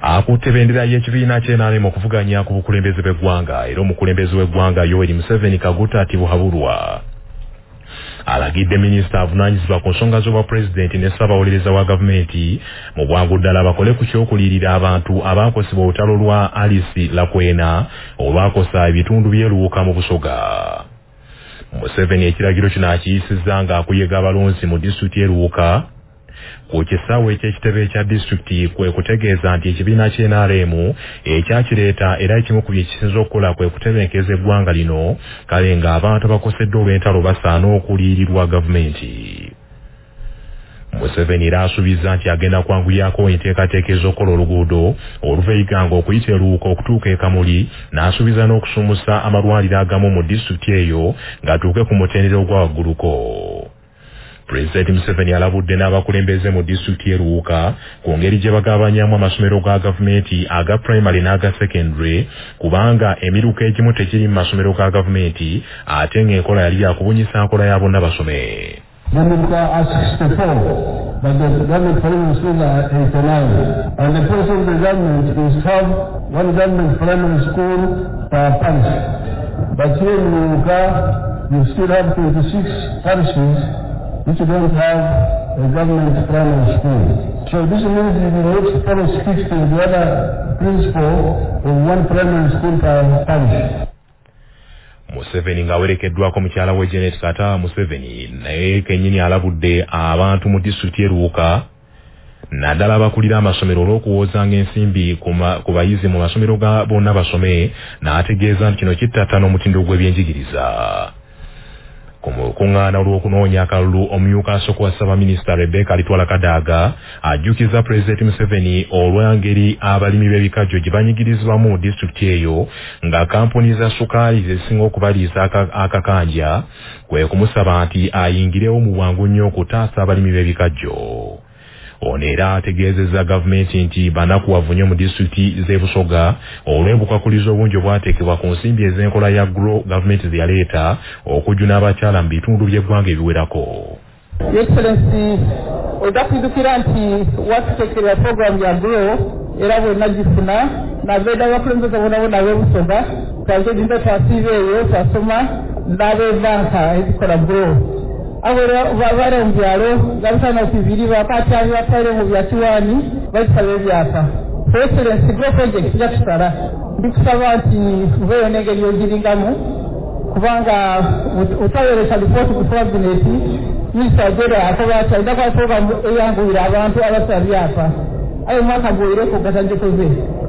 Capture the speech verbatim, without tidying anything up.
akutte bendera y'ekibiina ky'N R M okuvuganya ku bukulembeze bw'eggwanga era omukulembeze w'eggwanga Yoweri Museveni Kaguta ati buhabulwa. Alagidde minisita avunaanyizibwa ku nsonga z'obwa pulezidenti ne ssaabawolereza wa gavumenti mu bwangu ddala bakole ku ky'okuliyirira abantu abaakosebwa olutalo lwa Alice Lakwena olwakosa ebitundu by'eruwuka mu Busoga. Museveni ekiragiro kino akiyisizza ng'akuyega abalonzi mu disitulikiti y'eruwuka ku kisaawe eky'ekitebe ekya disitulikiti kwe kutegeeza nti ekibiina ky'N R M ekyakireeta era ekimu ku bye kisinza okukola kwe kutebenkeza eggwanga lino kale ng'abantu abakoseddwa olw'entalo basaana okuliyirirwa gavumenti. Museveni era asuubizza nti agenda kwanguyako enteekateeka ez'okukola oluguudo oluva e Iganga okuyita eruwuka okutuuka e Kamuli n'asuubiza n'okusumusa amalwaliro agamu mu disitulikiti eyo ng'atuuke ku mutendera ogwa wagguluko. Pulezidenti Museveni alabudde n'abakulembeze mu disitulikiti y'eruwuka ku ngeri gye bagabanyamu amasomero ga gavumenti aga primary n'aga secondary kubanga emiruka egimu tekiri mu masomero ga gavumenti ate ng'enkola yali yakubunyisa nkola ya bonna basome. Government are sixty-four, but the government primary schools are eighty-nine. And the policy of the government is to have one government primary school per parish. But here in Uruka, you still have twenty-six parishes which don't have a government primary school. So this means you will not follow stick to the other principle of one primary school per parish. Museveni ng'awerekeddwako mukyala we Janet Kata Museveni naye kennyini alabudde abantu mu disitulikiti y'eruwuka naddala abakulira amasomero olw'okuwoozanga ensimbi ku bayizi mu masomero ga bonna basome n'ategeeza nti kino kittattana omutindo gw'ebyenjigiriza. Ku mukuŋŋaana olw'okunoonya akalulu omumyuka asooka wa Ssaabaminisita Rebecca Litwala Kadaga ajjukiza Pulezidenti Museveni olw'engeri abalimi b'ebikajjo gye banyigirizibwamu mu disitulikiti eyo nga kampuni za sukaali zezisinga okubaliisa akakanja kwe kumusaba nti ayingirewo mu bwangu nnyo okutaasa abalimi b'ebikajjo. Ono era ategeezezza gavumenti nti banakuwavu nnyo mu disitulikiti z'e Busoga olw'ebukwakkulizo obungi obwateekebwa ku nsimbi ez'enkola ya GROW gavumenti ze yaleeta okujjuna abakyala mu bitundu by'eggwanga ebiwerako. Excellency ojja kwijjukira nti watuteekera puroguramu ya GROW era bwonna gifuna nabeera abakulembeze bonabona ab'e Busoga twaze ginza twasiiba eyo twasoma n'ab'ebbanka ezikola GROW. Abera babare mu byalo gabisana okubiri bakatyabi batwale mu byakiwani basaba ebyapa. Excellency GROW project yakusala ndikusaba nti ubeyo n'engeri yogiringamu kubanga utaweereza lipooti ku cabinet minisita agera akoba kyalina kwa puroguramu eyanguyira abantu abasaba byapa ayo mwaka gw'oyireko gatajjekoze